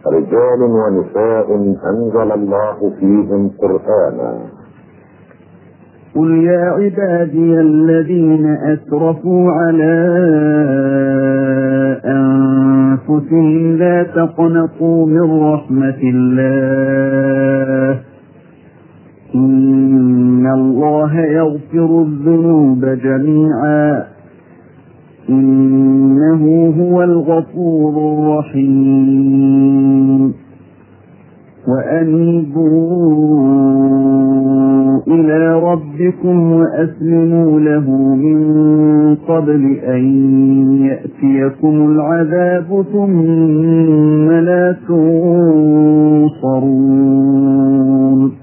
رجال ونساء أنزل الله فيهم قرآنا. قل يا عبادي الذين أسرفوا على أنفسهم لا تقنطوا من رحمة الله إن الله يغفر الذنوب جميعا إنه هو الغفور الرحيم. وأنيبوا إلى ربكم وأسلموا له من قبل أن يأتيكم العذاب ثم لا تنصرون.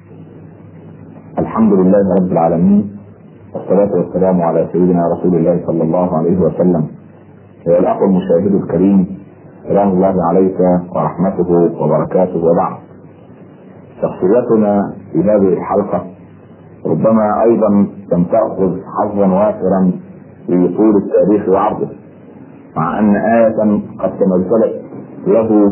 الحمد لله رب العالمين، والصلاة والسلام على سيدنا رسول الله صلى الله عليه وسلم. يا الأخ المشاهد الكريم، سلام الله عليك ورحمته وبركاته. وبعد، شخصيتنا في هذه الحلقة ربما أيضا لم تأخذ حظا وافرا في طول التاريخ وعرضه، مع أن آية قد تمثلت له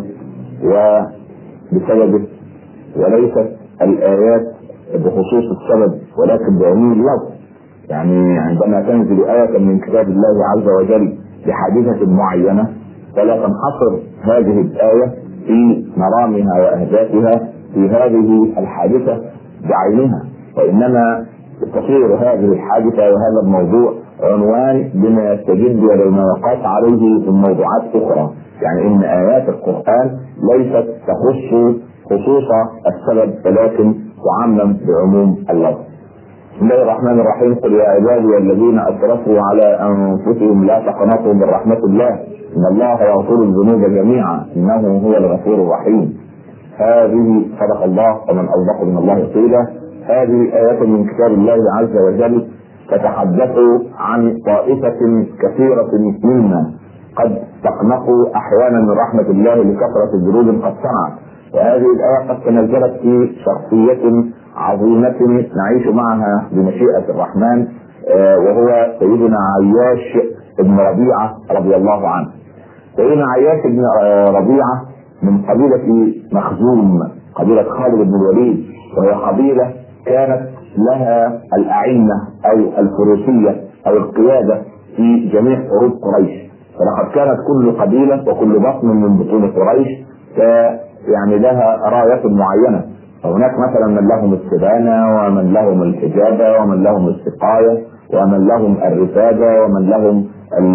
وبسببه، وليست الآيات بخصوص السبب ولكن بعموم اللفظ. يعني عندما تنزل آية من كتاب الله عز وجل بحادثة معينة فلا تنحصر هذه الآية في مرامها وأهدافها في هذه الحادثة بعينها، وإنما تصير هذه الحادثة وهذا الموضوع عنوان بما يستجد ولما يقاس عليه من موضوعات أخرى. يعني إن آيات القرآن ليست تخص خصوص السبب ولكن تعمم بعموم اللفظ. بسم الله الرحمن الرحيم. قل يا عبادي الذين أسرفوا على أنفسهم لا تقنطوا من رحمة الله إن الله يغفر الذنوب جميعا إنه هو الغفور الرحيم. هذه صدق الله ومن أصدق من الله قيلا. هذه آيات من كتاب الله عز وجل تتحدث عن طائفة كثيرة منا قد تقنطوا أحيانا من رحمة الله لكثرة الذنوب قد صنعت. وهذه الآية قد تنزلت في شخصية عظيمة نعيش معها بمشيئة الرحمن، وهو سيدنا عياش بن ربيعة رضي الله عنه. سيدنا عياش بن ربيعة من قبيلة مخزوم، قبيلة خالد بن الوليد، وهي قبيلة كانت لها الأعنة أو الفروسية أو القيادة في جميع حروب قريش. فلقد كانت كل قبيلة وكل بطن من بطون قريش يعني لها راية معينة. فهناك مثلا من لهم السبانة، ومن لهم الحجابة، ومن لهم السقاية، ومن لهم الرفادة، ومن لهم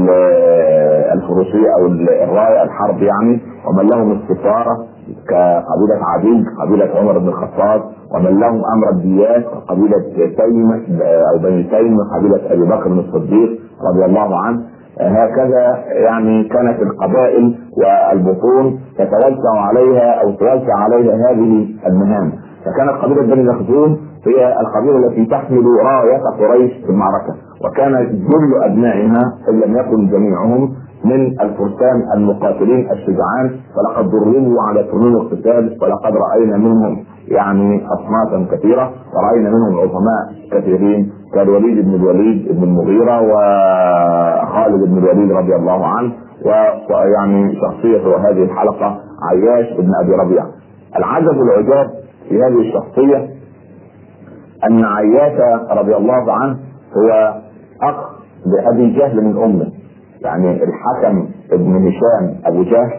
الفروسية أو الراية الحرب يعني، ومن لهم السفارة كقبيلة عديد قبيلة عمر بن الخطاب، ومن لهم أمر الديات قبيلة تيم أو بني تيم قبيلة أبي بكر الصديق رضي الله عنه. هكذا يعني كانت القبائل والبطون تتوزع عليها او توزع عليها هذه المهام. فكانت قبيله بني مخزوم هي القبيله التي تحمل رايه قريش في المعركه، وكان جل ابنائها ان لم يكن جميعهم من الفرسان المقاتلين الشجعان، فلقد دربوا على فنون القتال، ولقد راينا منهم يعني اصنافا كثيره، وراينا منهم عظماء كثيرين كالوليد بن الوليد بن المغيرة وخالد بن الوليد رضي الله عنه، ويعني شخصية هذه الحلقة عياش بن أبي ربيعة. العجب والعجاب في هذه الشخصية أن عياش رضي الله عنه هو أخ لأبي جهل من أمه، يعني الحكم بن هشام أبو جهل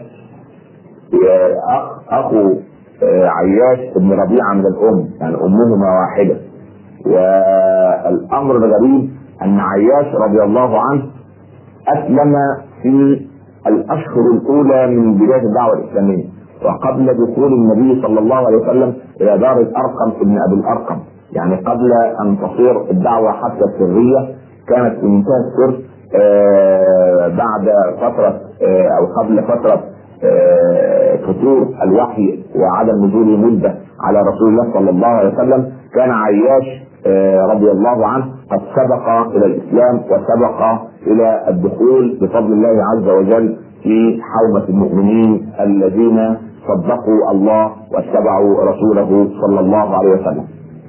أخو عياش بن ربيعة من الأم، يعني أمهما واحدة. والأمر الغريب أن عياش رضي الله عنه أسلم في الأشهر الأولى من بداية الدعوة الإسلامية، وقبل دخول النبي صلى الله عليه وسلم إلى دار الأرقم ابن أبي الأرقم، يعني قبل أن تصير الدعوة حتى السرية كانت في منتهى السر. بعد فترة أو قبل فترة فتور الوحي وعدم نزوله مدة على رسول الله صلى الله عليه وسلم، كان عياش رضي الله عنه قد سبق إلى الإسلام وسبق إلى الدخول بفضل الله عز وجل في حومة المؤمنين الذين صدقوا الله واتبعوا رسوله صلى الله عليه وسلم.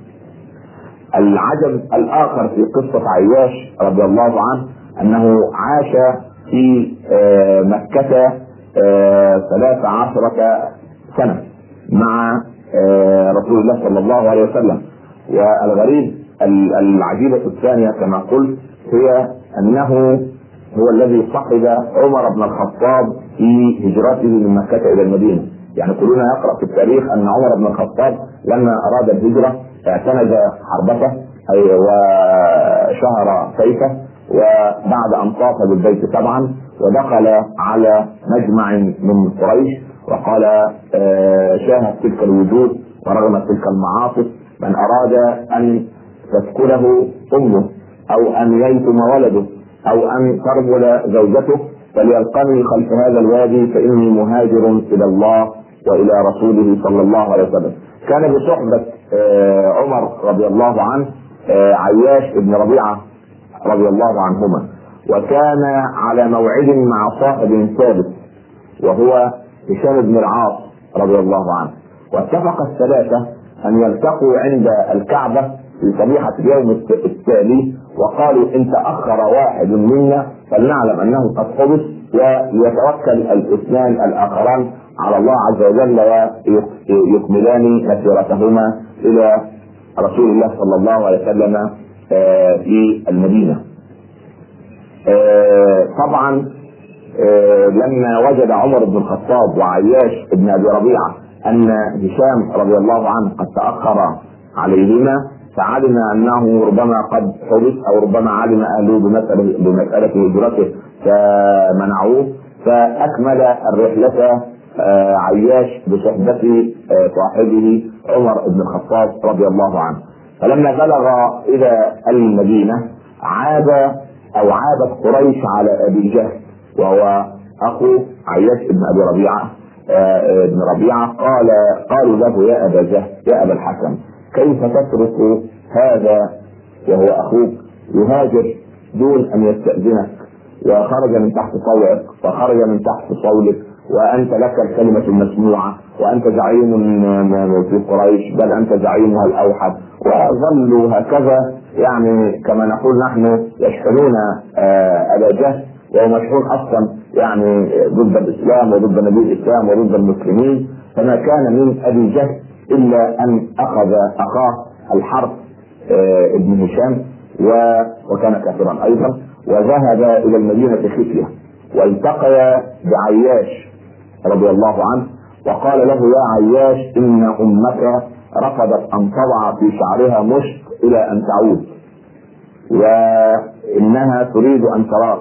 العجب الآخر في قصة عياش رضي الله عنه أنه عاش في مكة 13 سنة مع رسول الله صلى الله عليه وسلم. والغريب العجيبة الثانية كما قلت هي أنه هو الذي صحب عمر بن الخطاب في هجرته من مكة إلى المدينة. يعني كلنا يقرأ في التاريخ أن عمر بن الخطاب لما أراد الهجرة اعتنج حربته وشهر سيفه، وبعد أن طاف بالبيت طبعا ودخل على مجمع من قريش وقال شاهد تلك الوجوه ورغمت تلك المعاصي، من أراد أن تسكنه أمه أو أن ييتم ولده أو أن ترمل زوجته فليلقني خلف هذا الوادي فإني مهاجر إلى الله وإلى رسوله صلى الله عليه وسلم. كان بصحبة عمر رضي الله عنه عياش بن ربيعة رضي الله عنهما، وكان على موعد مع صاحب ثابت وهو هشام بن العاص رضي الله عنه، واتفق الثلاثة أن يلتقوا عند الكعبة في صبيحة اليوم التالي، وقالوا إن تأخر واحد منا فلنعلم أنه قد حبس، ويتوكل الاثنان الآخران على الله عز وجل ويكملان مسيرتهما إلى رسول الله صلى الله عليه وسلم في المدينة. طبعا لما وجد عمر بن الخطاب وعياش بن أبي ربيعة أن هشام رضي الله عنه قد تأخر عليهما فعلم أنه ربما قد حدث أو ربما علم أهله بمسألة هجرته فمنعوه، فأكمل الرحلة عياش بصحبة صاحبه عمر بن الخطاب رضي الله عنه. فلما بلغ إلى المدينة عابت قريش على أبي جهل وهو أخو عياش بن أبي ربيعة قالوا له يا أبا جهل يا أبا الحكم كيف تترك هذا وهو أخوك يهاجر دون أن يستأذنك وخرج من تحت طوعك وخرج من تحت صولك وأنت لك الكلمة المسموعة وأنت زعيم في قريش بل أنت زعيمها الأوحد، وظلوا هكذا يعني كما نقول نحن يشحنون أبا جهل وهو مشحون أصلا يعني ضد الإسلام وضد نبي الإسلام وضد المسلمين. فما كان من أبي جهل إلا أن أخذ أخاه الحرب ابن هشام وكان كافرا أيضا وذهب إلى المدينة خفية والتقى بعياش رضي الله عنه وقال له يا عياش إن أمك رفضت أن تضع في شعرها مشط إلى أن تعود وإنها تريد أن تراك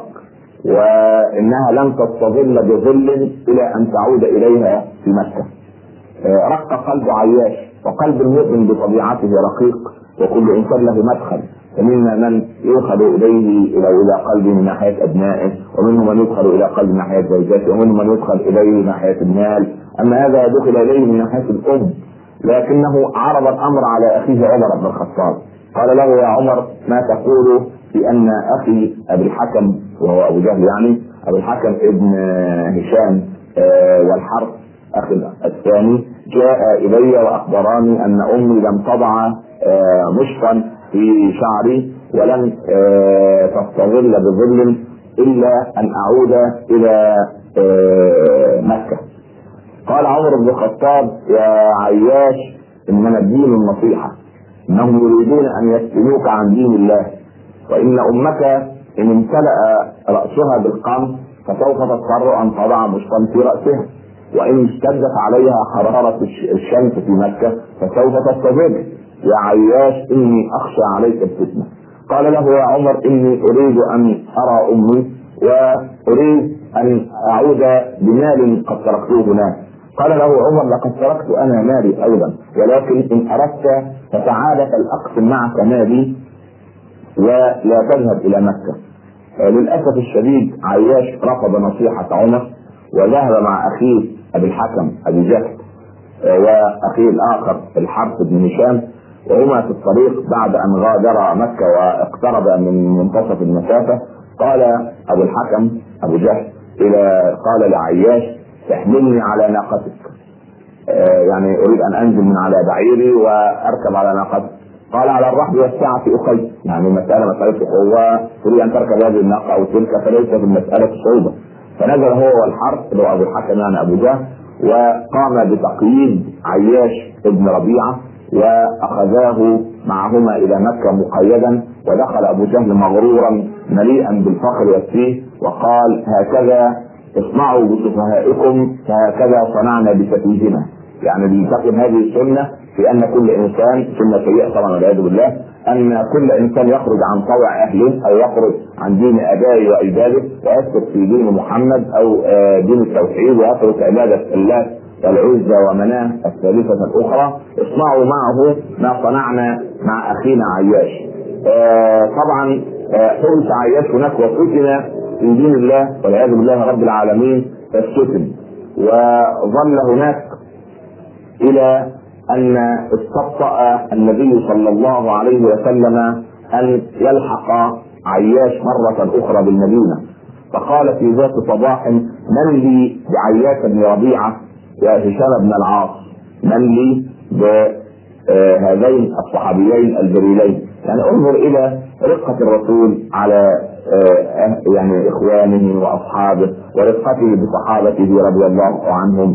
وإنها لن تستظل بظل إلى أن تعود إليها في مكة. رق قلب عياش، وقلب المؤمن بطبيعته رقيق وكل إنسان له مدخل، فمنا من يدخل إليه إلى قلبه من ناحية أبنائه، ومنهم من يدخل إلى قلب من ناحية زوجته، ومنهم من يدخل إليه من ناحية المال، أما هذا دخل إليه من ناحية الأم. لكنه عرض الأمر على أخيه عمر بن الخطاب، قال له يا عمر ما تقول في أن أخي أبي الحكم وهو أبو جهل يعني أبي الحكم ابن هشام والحرب أخي الثاني جاء إلي وأخبراني أن أمي لم تضع مشطا في شعري ولن تستظل بظل إلا أن أعود إلى مكة. قال عمر بن الخطاب يا عياش إنما الدين النصيحة، إنهم يريدون أن يفتنوك عن دين الله، وإن أمك إن امتلأ رأسها بالقمح فسوف تضطر أن تضع مشطا في رأسها، وإن اشتدت عليها حرارة الشمس في مكة فسوف تستظل. يا عياش إني أخشى عليك الفتنة. قال له يا عمر إني أريد أن أرى أمي وأريد أن أعود بمال قد تركته هناك. قال له عمر لقد تركت أنا مالي أيضا، ولكن إن أردت فتعال فلأقسم معك مالي ولا تذهب إلى مكة. للأسف الشديد عياش رفض نصيحة عمر وذهب مع أخيه أبي الحكم أبي جهل وأخيه الآخر الحرب بن هشام، وهما في الطريق بعد أن غادر مكة واقترب من منتصف المسافة قال أبو الحكم أبو جهل قال لعياش تحملني على ناقتك، يعني أريد أن أنزل من على بعيري وأركب على ناقتك. قال على الرحب والسعة أخي، يعني مسألة قوة، تريد أن تركب هذه الناقة أو تلك فليس في المسألة صعوبة. فنزل هو والحرب اللي هو أبو الحكم يعني أبو جهل وقام بتقييد عياش ابن ربيعة واخذاه معهما الى مكة مقيدا. ودخل ابو جهل مغرورا مليئا بالفخر والسيف وقال: هكذا اصنعوا بسفهائكم فهكذا صنعنا بسفيهنا. يعني بينتقل هذه السنة في ان كل انسان، سنة سيئة طبعا والعياذ بالله، ان كل انسان يخرج عن طوع اهله او يخرج عن دين ابائه واجداده ويسلك في دين محمد او دين التوحيد ويترك عبادة الله والعزى ومناه الثالثة الأخرى. اصنعوا معه ما صنعنا مع أخينا عياش. طبعا حبس عياش هناك وفتن في دين الله والعياذ بالله رب العالمين فافتتن، وظل هناك إلى أن استبطأ النبي صلى الله عليه وسلم أن يلحق عياش مرة أخرى بالمدينة، فقال في ذات صباح: من لي بعياش بن ربيعة يا هشام بن العاص؟ من لي بهذين الصحابيين الجليلين؟ يعني انظر الى رقة الرسول على يعني اخوانه واصحابه، ورقته بصحابته رضي الله عنهم،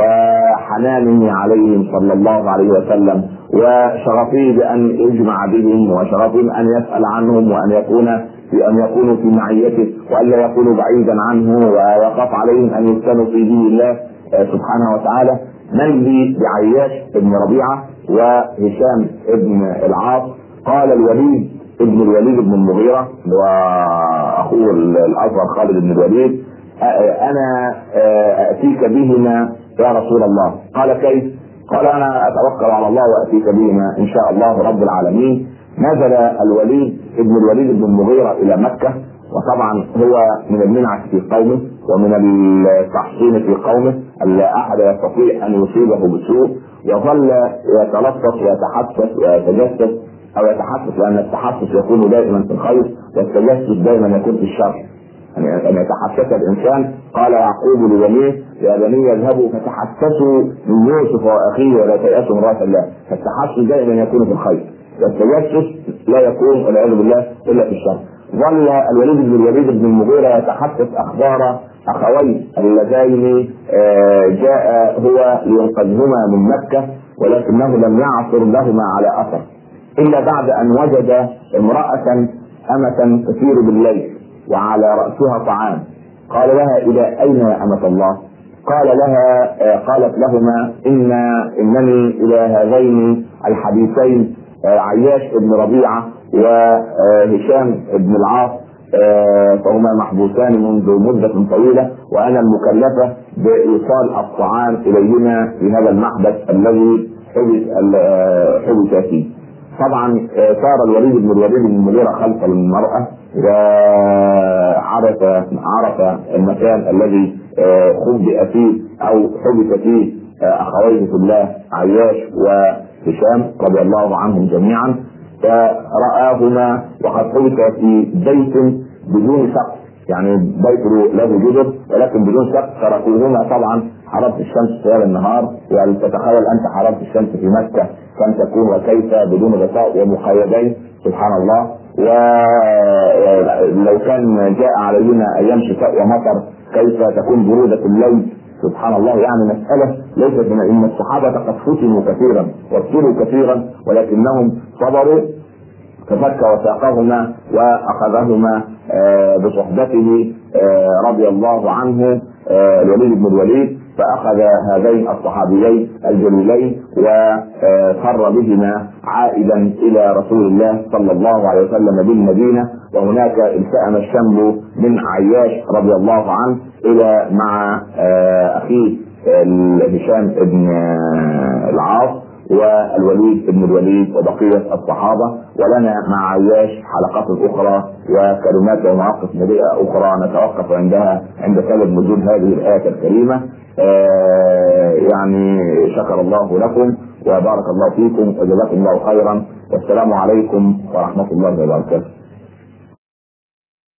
وحنانه عليهم صلى الله عليه وسلم، وشغفه بان يجمع بهم، وشغفه ان يسأل عنهم، وان يكونوا في معيته، والا يكونوا بعيدا عنه، ويخاف عليهم ان يفتنوا في دين الله سبحانه وتعالى. من لي بعياش ابن ربيعة وهشام ابن العاص؟ قال الوليد ابن الوليد بن المغيرة واخوه الاصغر خالد بن الوليد: انا اتيك بهما يا رسول الله. قال: كيف؟ قال: انا اتوكل على الله واتيك بهما ان شاء الله رب العالمين. نزل الوليد ابن الوليد بن المغيرة الى مكة، وطبعا هو من المنعة في قومه ومن التحصين في قومه، لا احد يستطيع ان يصيبه بسوء، يظل يتلطف ويتحسس ويتجسس، او يتحسس لان التحسس يكون دائما في الخير والتجسس دائما يكون في الشر. يعني ان يتحسس الانسان، قال يعقوب لبنيه: يا بني اذهبوا فتحسسوا من يوسف واخيه ولا تيأسوا من رأس الله. فالتحسس دائما يكون في الخير، والتجسس لا يكون والعياذ بالله الا في الشر. ظل الوليد بن الوليد بن المغيرة يتحدث اخبار اخويه اللذين جاء هو لينقذهما من مكة، ولكنه لم يعثر لهما على اثر الا بعد ان وجد امرأة امة تسير بالليل وعلى رأسها طعام. قال لها: الى اين يا امة الله؟ قالت لهما: انني الى هذين الحديثين عياش بن ربيعة وهشام بن العاص، فهما محبوسان منذ مدة طويلة، وانا المكلفة بايصال الطعام اليهما في هذا المحبس الذي حبس فيه. طبعا صار الوليد بن الوليد بن المغيرة خلف المرأة، وعرف المكان الذي خبئ فيه او حبس فيه اخويه في الله عياش وهشام رضي الله عنهم جميعا، فرآهما وقد حبس في بيت بدون سقف، يعني بيت له جدر ولكن بدون سقف، تركوهما. طبعا حرارة الشمس طوال النهار، يعني تتخيل انت حرارة الشمس في مكة كم تكون وكيف بدون غطاء ومقيدين، سبحان الله. ولو كان جاء علينا ايام شتاء ومطر كيف تكون برودة الليل، سبحان الله. يعني مسألة ليست من ان الصحابة قد فتنوا كثيرا وابتلوا كثيرا، ولكنهم صبروا، ففك وثاقهما واخذهما بصحبته رضي الله عنه الوليد بن الوليد، فاخذ هذين الصحابيين الجليلين وفر بهما عائدا الى رسول الله صلى الله عليه وسلم بالمدينة، وهناك التأم الشمل من عياش رضي الله عنه الى مع اخيه هشام بن العاص والوليد بن الوليد وبقية الصحابة. ولنا مع عياش حلقات اخرى وكلمات ومواقف مليئة اخرى نتوقف عندها عند سبب نزول هذه الآية الكريمة. يعني شكر الله لكم وبارك الله فيكم وجزاكم الله خيرا، والسلام عليكم ورحمة الله وبركاته.